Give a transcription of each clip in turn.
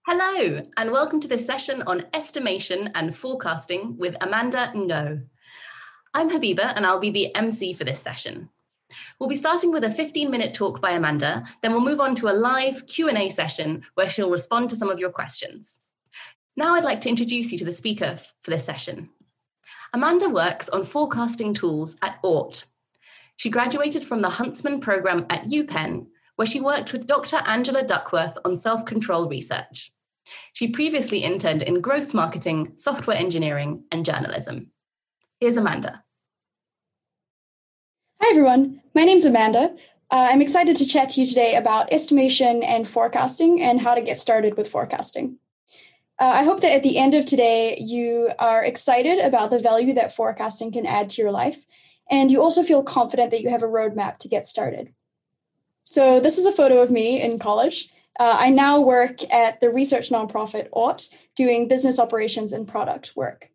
Hello, and welcome to this session on estimation and forecasting with Amanda Ngo. I'm Habiba, and I'll be the MC for this session. We'll be starting with a 15-minute talk by Amanda, then we'll move on to a live Q&A session where she'll respond to some of your questions. Now I'd like to introduce you to the speaker for this session. Amanda works on forecasting tools at Aut. She graduated from the Huntsman program at UPenn, where she worked with Dr. Angela Duckworth on self-control research. She previously interned in growth marketing, software engineering, and journalism. Here's Amanda. Hi, everyone. My name's Amanda. I'm excited to chat to you today about estimation and forecasting and how to get started with forecasting. I hope that at the end of today, you are excited about the value that forecasting can add to your life, and you also feel confident that you have a roadmap to get started. So this is a photo of me in college. I now work at the research nonprofit Aut, doing business operations and product work.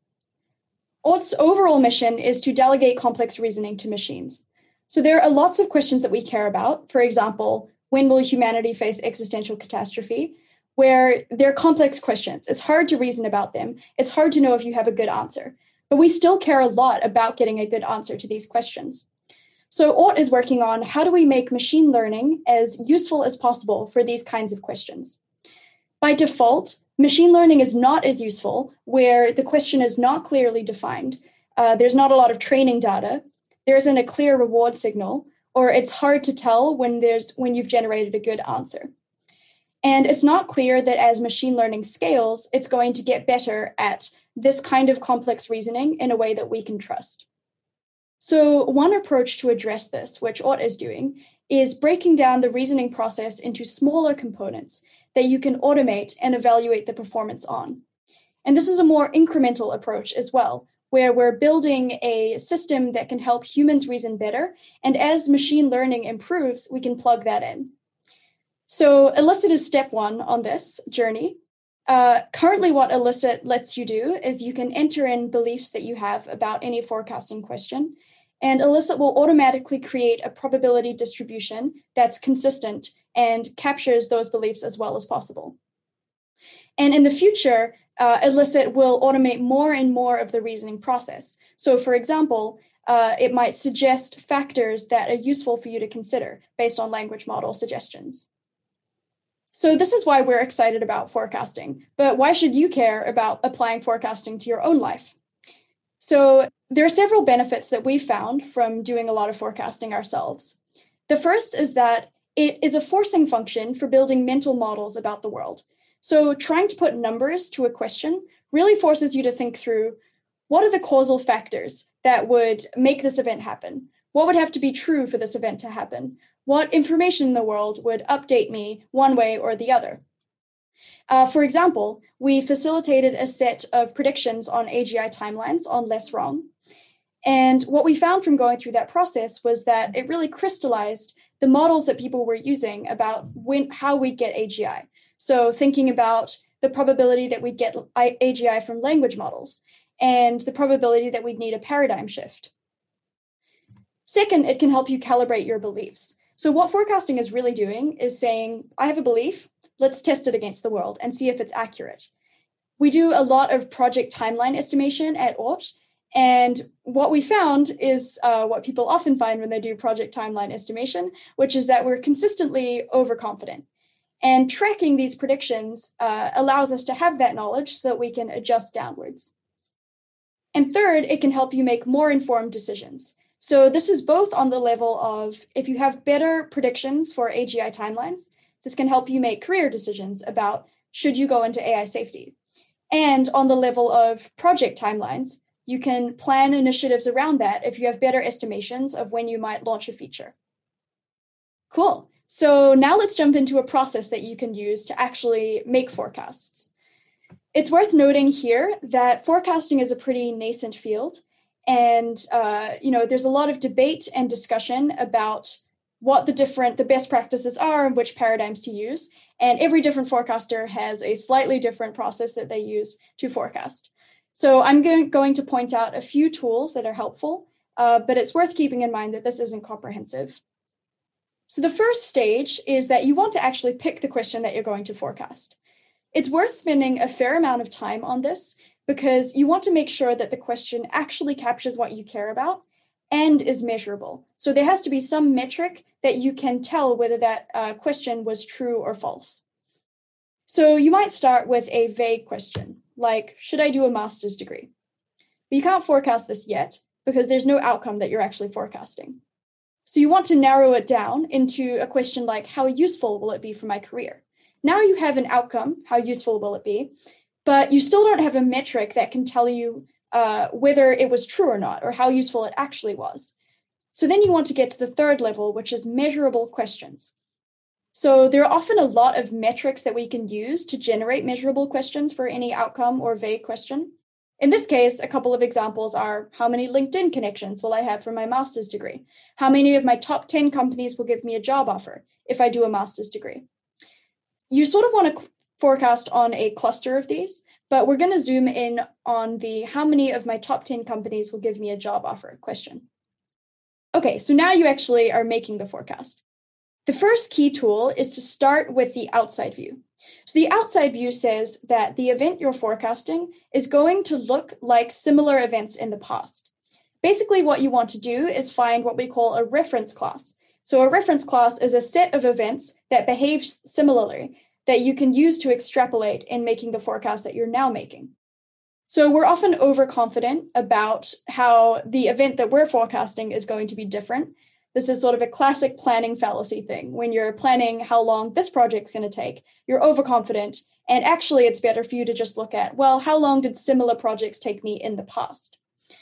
Aut's overall mission is to delegate complex reasoning to machines. So there are lots of questions that we care about. For example, when will humanity face existential catastrophe? Where they're complex questions. It's hard to reason about them. It's hard to know if you have a good answer. But we still care a lot about getting a good answer to these questions. So Aut is working on how do we make machine learning as useful as possible for these kinds of questions. By default, machine learning is not as useful where the question is not clearly defined. There's not a lot of training data. There isn't a clear reward signal, or it's hard to tell when you've generated a good answer. And it's not clear that as machine learning scales, it's going to get better at this kind of complex reasoning in a way that we can trust. So one approach to address this, which Aut is doing, is breaking down the reasoning process into smaller components that you can automate and evaluate the performance on. And this is a more incremental approach as well, where we're building a system that can help humans reason better. And as machine learning improves, we can plug that in. So Elicit is step one on this journey. Currently, what Elicit lets you do is you can enter in beliefs that you have about any forecasting question, and Elicit will automatically create a probability distribution that's consistent and captures those beliefs as well as possible. And in the future, Elicit will automate more and more of the reasoning process. So for example, it might suggest factors that are useful for you to consider based on language model suggestions. So this is why we're excited about forecasting, but why should you care about applying forecasting to your own life? So there are several benefits that we found from doing a lot of forecasting ourselves. The first is that it is a forcing function for building mental models about the world. So trying to put numbers to a question really forces you to think through what are the causal factors that would make this event happen? What would have to be true for this event to happen? What information in the world would update me one way or the other? For example, we facilitated a set of predictions on AGI timelines on Less Wrong. And what we found from going through that process was that it really crystallized the models that people were using about how we'd get AGI. So thinking about the probability that we'd get AGI from language models and the probability that we'd need a paradigm shift. Second, it can help you calibrate your beliefs. So what forecasting is really doing is saying, I have a belief, let's test it against the world and see if it's accurate. We do a lot of project timeline estimation at Aut, and what we found is what people often find when they do project timeline estimation, which is that we're consistently overconfident. And tracking these predictions allows us to have that knowledge so that we can adjust downwards. And third, it can help you make more informed decisions. So this is both on the level of if you have better predictions for AGI timelines, this can help you make career decisions about should you go into AI safety. And on the level of project timelines, you can plan initiatives around that if you have better estimations of when you might launch a feature. Cool. So now let's jump into a process that you can use to actually make forecasts. It's worth noting here that forecasting is a pretty nascent field. And, there's a lot of debate and discussion about what the best practices are and which paradigms to use. And every different forecaster has a slightly different process that they use to forecast. So I'm going to point out a few tools that are helpful, but it's worth keeping in mind that this isn't comprehensive. So the first stage is that you want to actually pick the question that you're going to forecast. It's worth spending a fair amount of time on this because you want to make sure that the question actually captures what you care about and is measurable. So there has to be some metric that you can tell whether that question was true or false. So you might start with a vague question, like, should I do a master's degree? But you can't forecast this yet because there's no outcome that you're actually forecasting. So you want to narrow it down into a question like, how useful will it be for my career? Now you have an outcome, how useful will it be? But you still don't have a metric that can tell you whether it was true or not, or how useful it actually was. So then you want to get to the third level, which is measurable questions. So there are often a lot of metrics that we can use to generate measurable questions for any outcome or vague question. In this case, a couple of examples are, how many LinkedIn connections will I have for my master's degree? How many of my top 10 companies will give me a job offer if I do a master's degree? You sort of want to forecast on a cluster of these, but we're going to zoom in on the how many of my top 10 companies will give me a job offer question. Okay, so now you actually are making the forecast. The first key tool is to start with the outside view. So the outside view says that the event you're forecasting is going to look like similar events in the past. Basically, what you want to do is find what we call a reference class. So a reference class is a set of events that behave similarly that you can use to extrapolate in making the forecast that you're now making. So we're often overconfident about how the event that we're forecasting is going to be different. This is sort of a classic planning fallacy thing. When you're planning how long this project's going to take, you're overconfident. And actually, it's better for you to just look at, well, how long did similar projects take me in the past?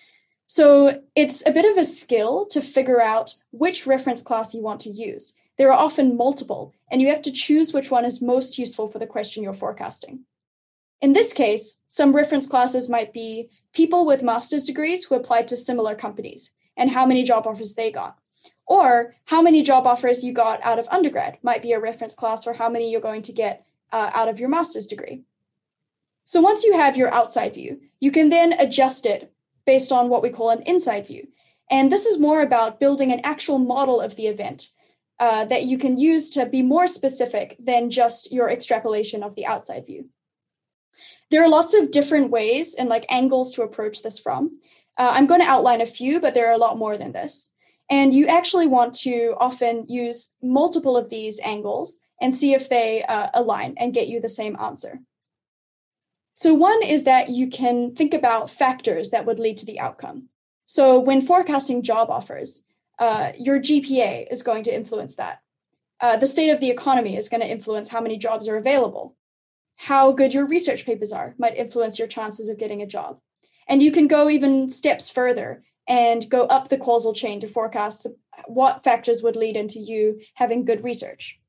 So it's a bit of a skill to figure out which reference class you want to use. There are often multiple, and you have to choose which one is most useful for the question you're forecasting. In this case, some reference classes might be people with master's degrees who applied to similar companies and how many job offers they got. Or how many job offers you got out of undergrad might be a reference class for how many you're going to get out of your master's degree. So once you have your outside view, you can then adjust it based on what we call an inside view. And this is more about building an actual model of the event that you can use to be more specific than just your extrapolation of the outside view. There are lots of different ways and angles to approach this from. I'm going to outline a few, but there are a lot more than this. And you actually want to often use multiple of these angles and see if they align and get you the same answer. So one is that you can think about factors that would lead to the outcome. So when forecasting job offers, your GPA is going to influence that. The state of the economy is going to influence how many jobs are available. How good your research papers are might influence your chances of getting a job. And you can go even steps further and go up the causal chain to forecast what factors would lead into you having good research.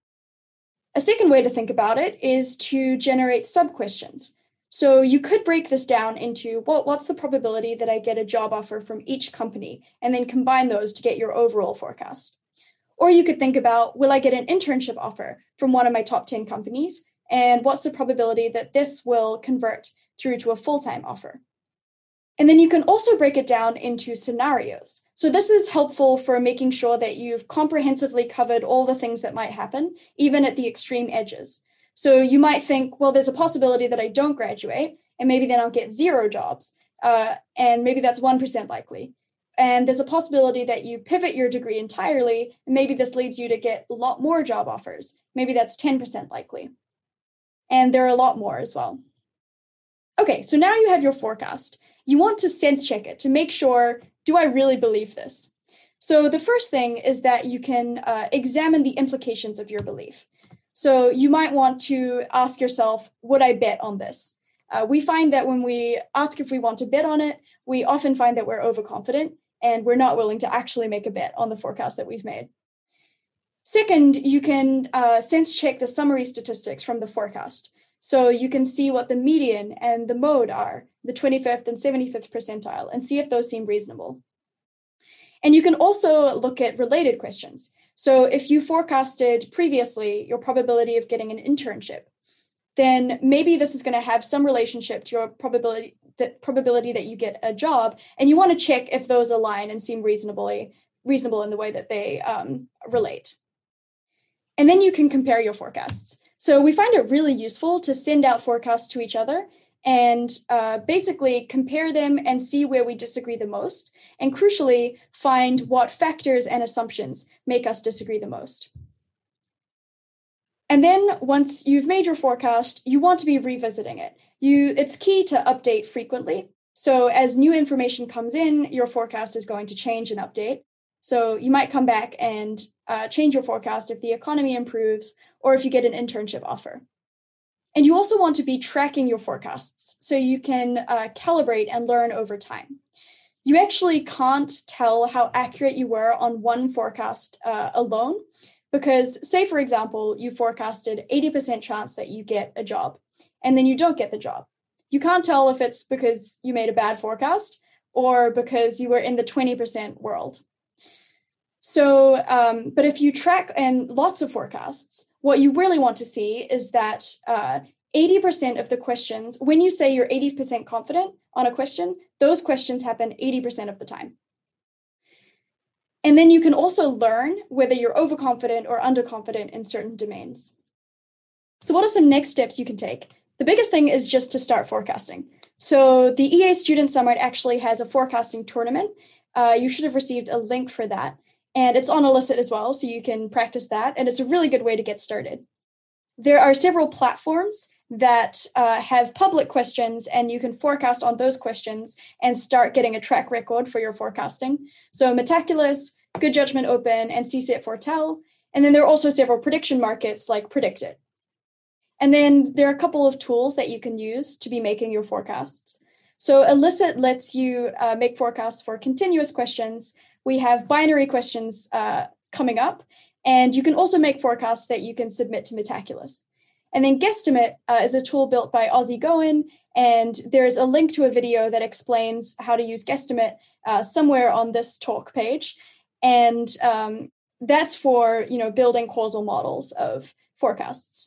A second way to think about it is to generate sub-questions. So you could break this down into what's the probability that I get a job offer from each company, and then combine those to get your overall forecast. Or you could think about, will I get an internship offer from one of my top 10 companies, and what's the probability that this will convert through to a full-time offer? And then you can also break it down into scenarios. So this is helpful for making sure that you've comprehensively covered all the things that might happen, even at the extreme edges. So you might think, well, there's a possibility that I don't graduate, and maybe then I'll get 0 jobs, and maybe that's 1% likely. And there's a possibility that you pivot your degree entirely, and maybe this leads you to get a lot more job offers. Maybe that's 10% likely. And there are a lot more as well. Okay, so now you have your forecast. You want to sense check it to make sure, do I really believe this? So the first thing is that you can examine the implications of your belief. So you might want to ask yourself, would I bet on this? We find that when we ask if we want to bet on it, we often find that we're overconfident and we're not willing to actually make a bet on the forecast that we've made. Second, you can sense check the summary statistics from the forecast. So you can see what the median and the mode are, the 25th and 75th percentile, and see if those seem reasonable. And you can also look at related questions. So if you forecasted previously your probability of getting an internship, then maybe this is going to have some relationship to your probability that you get a job, and you want to check if those align and seem reasonable in the way that they relate. And then you can compare your forecasts. So we find it really useful to send out forecasts to each other and basically compare them and see where we disagree the most, and crucially, find what factors and assumptions make us disagree the most. And then once you've made your forecast, you want to be revisiting it. It's key to update frequently. So as new information comes in, your forecast is going to change and update. So you might come back and change your forecast if the economy improves or if you get an internship offer. And you also want to be tracking your forecasts so you can calibrate and learn over time. You actually can't tell how accurate you were on one forecast alone, because say, for example, you forecasted 80% chance that you get a job and then you don't get the job. You can't tell if it's because you made a bad forecast or because you were in the 20% world. So, but if you track and lots of forecasts, what you really want to see is that 80% of the questions, when you say you're 80% confident on a question, those questions happen 80% of the time. And then you can also learn whether you're overconfident or underconfident in certain domains. So what are some next steps you can take? The biggest thing is just to start forecasting. So the EA Student Summit actually has a forecasting tournament. You should have received a link for that. And it's on Elicit as well, so you can practice that. And it's a really good way to get started. There are several platforms that have public questions, and you can forecast on those questions and start getting a track record for your forecasting. So Metaculus, Good Judgment Open, and CSET Foretell. And then there are also several prediction markets like Predictit. And then there are a couple of tools that you can use to be making your forecasts. So Elicit lets you make forecasts for continuous questions. We have binary questions coming up, and you can also make forecasts that you can submit to Metaculus. And then Guesstimate is a tool built by Ozzy Goen, and there's a link to a video that explains how to use Guesstimate somewhere on this talk page. And that's for building causal models of forecasts.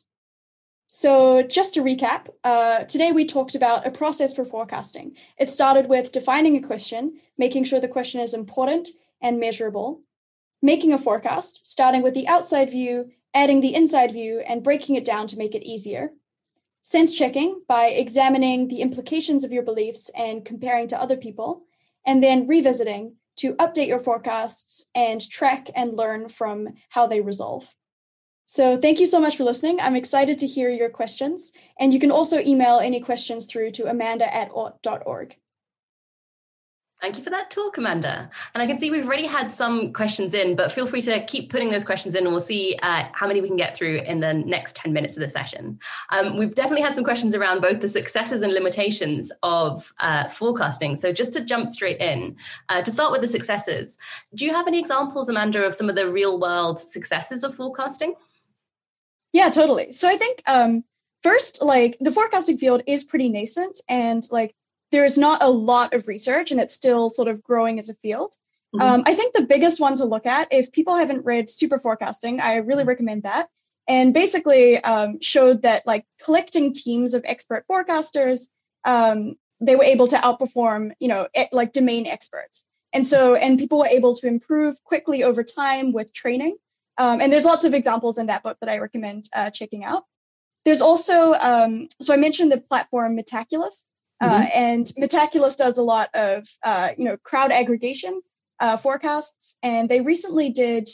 So just to recap, today we talked about a process for forecasting. It started with defining a question, making sure the question is important and measurable, making a forecast, starting with the outside view, adding the inside view, and breaking it down to make it easier. Sense checking by examining the implications of your beliefs and comparing to other people, and then revisiting to update your forecasts and track and learn from how they resolve. So thank you so much for listening. I'm excited to hear your questions, and you can also email any questions through to amanda@aut.org. Thank you for that talk, Amanda. And I can see we've already had some questions in, but feel free to keep putting those questions in, and we'll see how many we can get through in the next 10 minutes of the session. We've definitely had some questions around both the successes and limitations of forecasting. So just to jump straight in, to start with the successes, do you have any examples, Amanda, of some of the real world successes of forecasting? Yeah, totally. So I think first, the forecasting field is pretty nascent, and there's not a lot of research, and it's still sort of growing as a field. Mm-hmm. I think the biggest one to look at, if people haven't read Super Forecasting, I really recommend that. And basically showed that collecting teams of expert forecasters, they were able to outperform, domain experts. And people were able to improve quickly over time with training. And there's lots of examples in that book that I recommend checking out. There's also, so I mentioned the platform Metaculus. And Metaculus does a lot of, crowd aggregation forecasts. And they recently did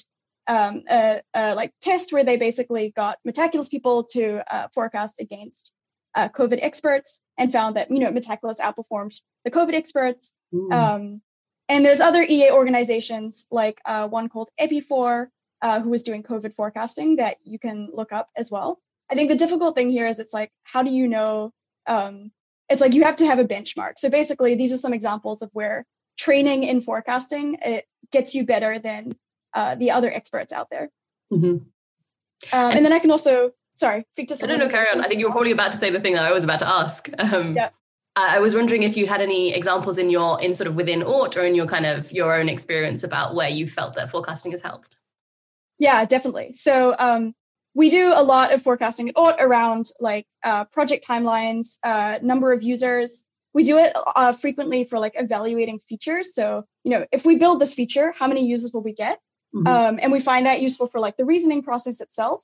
a test where they basically got Metaculus people to forecast against COVID experts, and found that, Metaculus outperformed the COVID experts. And there's other EA organizations like one called Epifor, who was doing COVID forecasting that you can look up as well. I think the difficult thing here is it's how do you know? It's you have to have a benchmark. So basically, these are some examples of where training in forecasting, it gets you better than the other experts out there. Mm-hmm. And then I can also, speak to something. No, carry on. I think you were probably about to say the thing that I was about to ask. Yeah. I was wondering if you had any examples in sort of within Aut or in your kind of your own experience about where you felt that forecasting has helped. Yeah, definitely. So we do a lot of forecasting at Aut around project timelines, number of users. We do it frequently for evaluating features. So, if we build this feature, how many users will we get? Mm-hmm. And we find that useful for the reasoning process itself.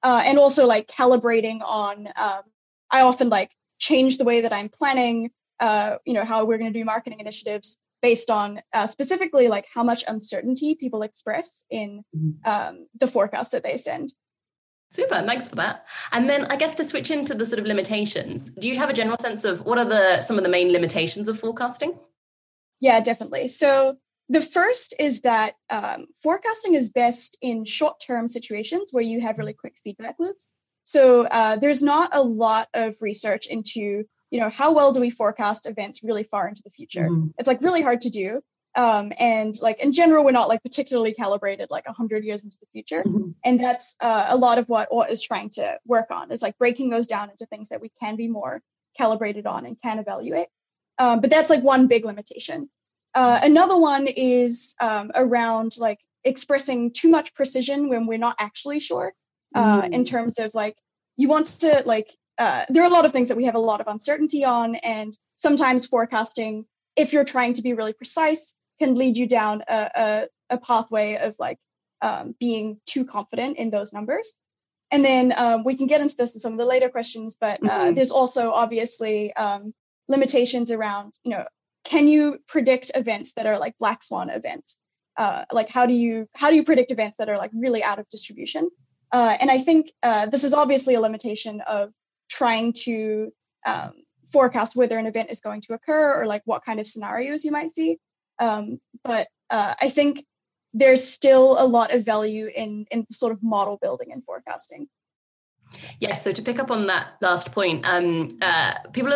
and also like calibrating on, I often like change the way that I'm planning, how we're going to do marketing initiatives based on specifically like how much uncertainty people express in the forecast that they send. Super, thanks for that. And then I guess to switch into the sort of limitations, do you have a general sense of what are some of the main limitations of forecasting? Yeah, definitely. So the first is that forecasting is best in short-term situations where you have really quick feedback loops. So there's not a lot of research into, how well do we forecast events really far into the future? It's like really hard to do. And like in general, we're not like particularly calibrated like 100 years into the future. And that's a lot of what ORT is trying to work on, is like breaking those down into things that we can be more calibrated on and can evaluate. But that's like one big limitation. Another one is around like expressing too much precision when we're not actually sure, in terms of like, you want to like, there are a lot of things that we have a lot of uncertainty on, and sometimes forecasting, if you're trying to be really precise, can lead you down a pathway of like being too confident in those numbers. And then we can get into this in some of the later questions, but there's also obviously limitations around, can you predict events that are like black swan events? Like how do you predict events that are like really out of distribution? And I think this is obviously a limitation of trying to forecast whether an event is going to occur or like what kind of scenarios you might see. But I think there's still a lot of value in sort of model building and forecasting. Yes. So to pick up on that last point, people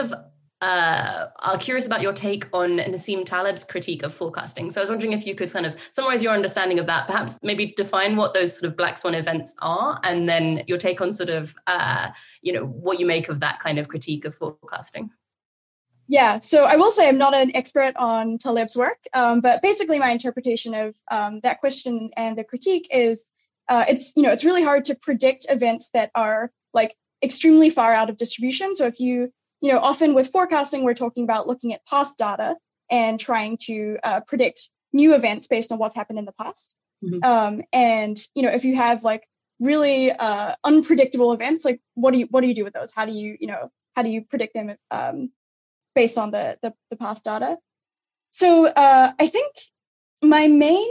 are curious about your take on Nassim Taleb's critique of forecasting. So I was wondering if you could kind of summarize your understanding of that, perhaps maybe define what those sort of black swan events are, and then your take on sort of, what you make of that kind of critique of forecasting. Yeah, so I will say I'm not an expert on Taleb's work, but basically my interpretation of that question and the critique is it's really hard to predict events that are like extremely far out of distribution. So if often with forecasting, we're talking about looking at past data and trying to predict new events based on what's happened in the past. And if you have like really unpredictable events, like what do you do with those? How do you predict them based on the past data? So I think my main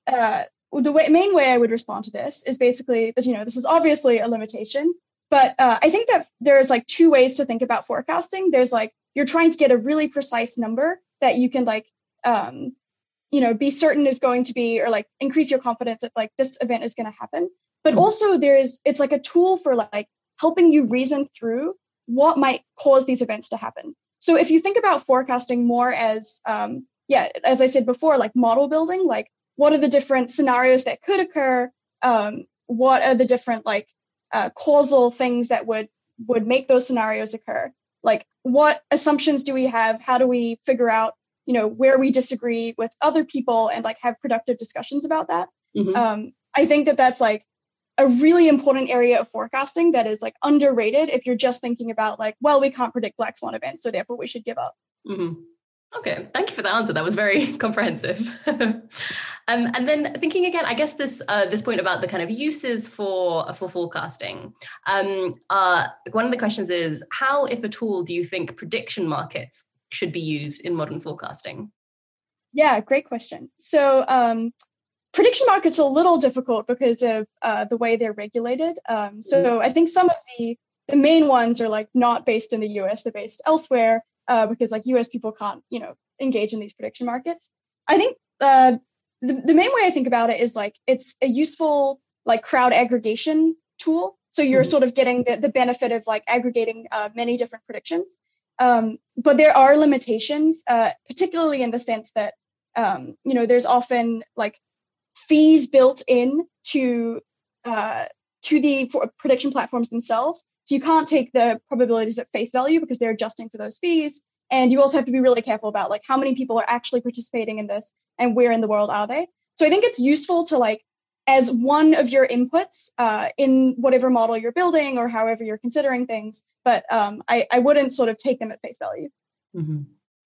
way I would respond to this is basically that this is obviously a limitation. But I think that there's like two ways to think about forecasting. There's like, you're trying to get a really precise number that you can like, be certain is going to be, or like increase your confidence that like this event is going to happen. But also it's like a tool for like helping you reason through what might cause these events to happen. So if you think about forecasting more as, as I said before, like model building, like what are the different scenarios that could occur? What are the different like causal things that would make those scenarios occur? Like what assumptions do we have? How do we figure out, where we disagree with other people and like have productive discussions about that? I think that that's like a really important area of forecasting that is like underrated if you're just thinking about like, well, we can't predict black swan events, so therefore we should give up. Okay, thank you for the answer. That was very comprehensive. And then thinking again, I guess this point about the kind of uses for forecasting. One of the questions is, how, if at all, do you think prediction markets should be used in modern forecasting? Yeah, great question. So prediction markets are a little difficult because of the way they're regulated. So I think some of the main ones are like not based in the US, they're based elsewhere. Because like US people can't, engage in these prediction markets. I think the main way I think about it is like it's a useful like crowd aggregation tool. So you're sort of getting the benefit of like aggregating many different predictions. But there are limitations, particularly in the sense that, there's often like fees built in to the prediction platforms themselves. So you can't take the probabilities at face value because they're adjusting for those fees. And you also have to be really careful about like how many people are actually participating in this and where in the world are they. So I think it's useful to like, as one of your inputs in whatever model you're building or however you're considering things, but I wouldn't sort of take them at face value.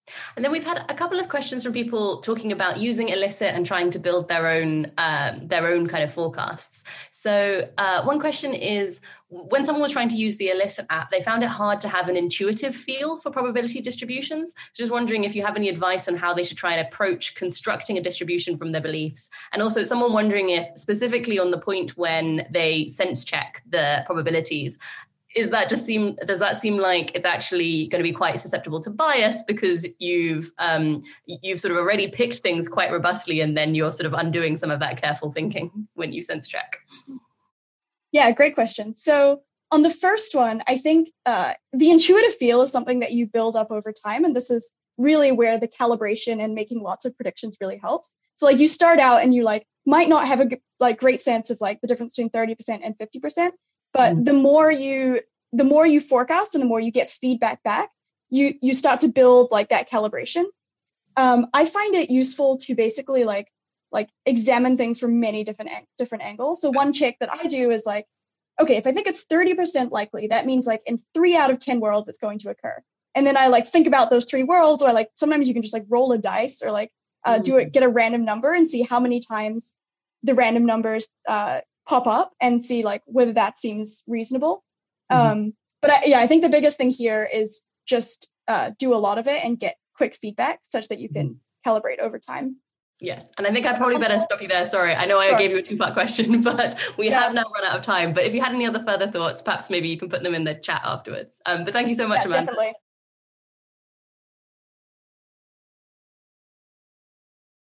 And then we've had a couple of questions from people talking about using Elicit and trying to build their own kind of forecasts. So one question is, when someone was trying to use the Elicit app, they found it hard to have an intuitive feel for probability distributions. So just wondering if you have any advice on how they should try and approach constructing a distribution from their beliefs. And also someone wondering if specifically on the point when they sense check the probabilities, does that seem like it's actually going to be quite susceptible to bias because you've sort of already picked things quite robustly and then you're sort of undoing some of that careful thinking when you sense check? Yeah, great question. So on the first one, I think the intuitive feel is something that you build up over time. And this is really where the calibration and making lots of predictions really helps. So like you start out and you might not have a great sense of the difference between 30% and 50%. But the more you forecast and the more you get feedback back, you start to build that calibration. I find it useful to basically examine things from many different angles. So one check that I do is okay, if I think it's 30% likely, that means in 3 out of 10 worlds it's going to occur. And then I think about those 3 worlds, or sometimes you can just roll a dice or get a random number and see how many times the random numbers pop up and see whether that seems reasonable. But I think the biggest thing here is just do a lot of it and get quick feedback such that you can calibrate over time. Yes. And I think I probably better stop you there. Sorry. I know I gave you a 2-part question, but we have now run out of time. But if you had any other further thoughts, perhaps maybe you can put them in the chat afterwards. But thank you so much, Amanda. Definitely.